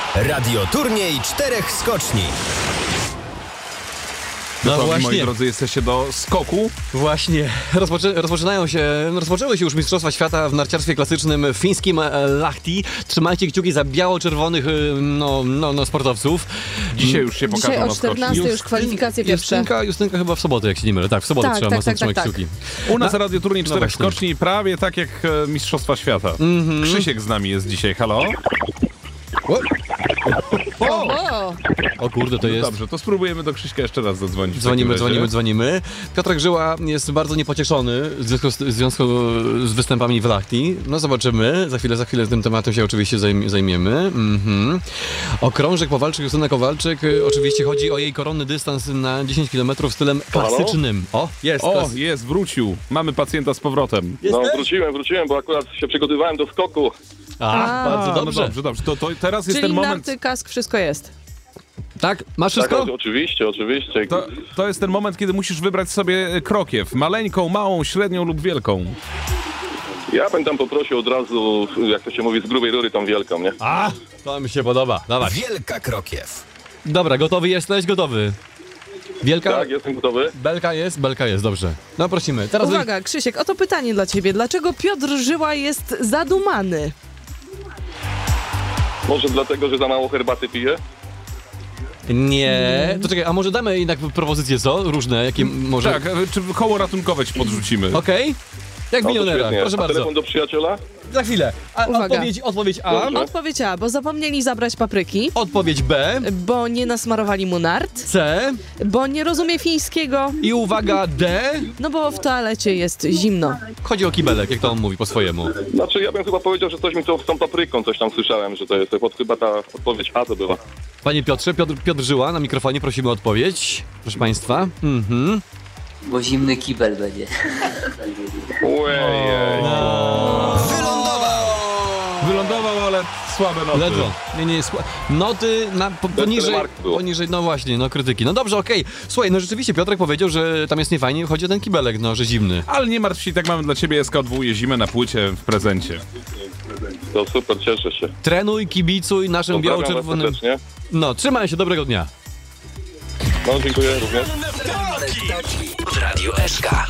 Radioturniej 4 skoczni. No Gotowi, właśnie. moi drodzy, jesteście do skoku. Właśnie, rozpoczęły się już Mistrzostwa Świata w narciarstwie klasycznym w fińskim Lahti. Trzymajcie kciuki za biało-czerwonych sportowców. Dzisiaj już się Dzisiaj pokażą o na skoczni. 14 już kwalifikacje pierwsze. Justynka chyba w sobotę, jak się nie mylę. Tak, w sobotę Tak, trzeba tak, mocno tak, trzymać tak, kciuki. U nas Radioturniej 4 właśnie. skoczni, prawie tak jak Mistrzostwa Świata. Krzysiek z nami jest dzisiaj, halo? O! O kurde, to jest... Dobrze, to spróbujemy do Krzyśka jeszcze raz zadzwonić. w takim razie. Dzwonimy. Piotrek Żyła jest bardzo niepocieszony w związku z występami w Lahti. No zobaczymy, za chwilę tym tematem się oczywiście zajmiemy. O krążek Powalczyk, Justyna Kowalczyk. Oczywiście chodzi o jej koronny dystans na 10 km stylem klasycznym. O, jest. O, jest, wrócił. Mamy pacjenta z powrotem. No wróciłem, bo akurat się przygotowywałem do skoku. Bardzo dobrze. No dobrze. To teraz jest Czyli ten moment. narty, kask, wszystko jest. Tak? Masz wszystko? Tak, oczywiście. To jest ten moment, kiedy musisz wybrać sobie krokiew. Maleńką, małą, średnią lub wielką. Ja bym tam poprosił od razu, jak to się mówi, z grubej rury tą wielką, nie? To mi się podoba. Dawaj. Wielka krokiew. Dobra, gotowy jesteś? Gotowy. Wielka? Tak, jestem gotowy. Belka jest, dobrze. No prosimy. Teraz Uwaga, Krzysiek, oto pytanie dla ciebie. Dlaczego Piotr Żyła jest zadumany? Może dlatego, że za mało herbaty piję? Nie. To czekaj, a może damy jednak propozycje, co? Różne, jakie może... Tak, czy koło ratunkowe ci podrzucimy? Okej? Jak No to milionera, świetnie. proszę A bardzo. telefon do przyjaciela? Za chwilę. Uwaga. Odpowiedź A, Dobrze. Odpowiedź A, bo zapomnieli zabrać papryki, odpowiedź B, bo nie nasmarowali mu nart, C bo nie rozumie fińskiego, i uwaga D. no bo w toalecie jest zimno. Chodzi o kibelek, jak to on mówi po swojemu. Znaczy, ja bym chyba powiedział, że coś mi z tą papryką, coś tam słyszałem, że to jest. Chyba ta odpowiedź A to była. Panie Piotrze, Piotr Żyła na mikrofonie, prosimy o odpowiedź. Proszę państwa. Bo zimny kibel będzie. Ojej. Wylądował, ale słabe noty. Ledwo. Nie, noty poniżej, telemarku było. no właśnie, krytyki. No dobrze, okej. Słuchaj, no rzeczywiście Piotrek powiedział, że tam jest niefajnie, chodzi o ten kibelek, że zimny. Ale nie martw się, tak mamy dla ciebie SK2 zimę na płycie w prezencie. To super, cieszę się. Trenuj, kibicuj naszym Pozdrawiam was biało-czerwonym... serdecznie. No, trzymaj się, dobrego dnia. No, dziękuję również. W Radiu SK.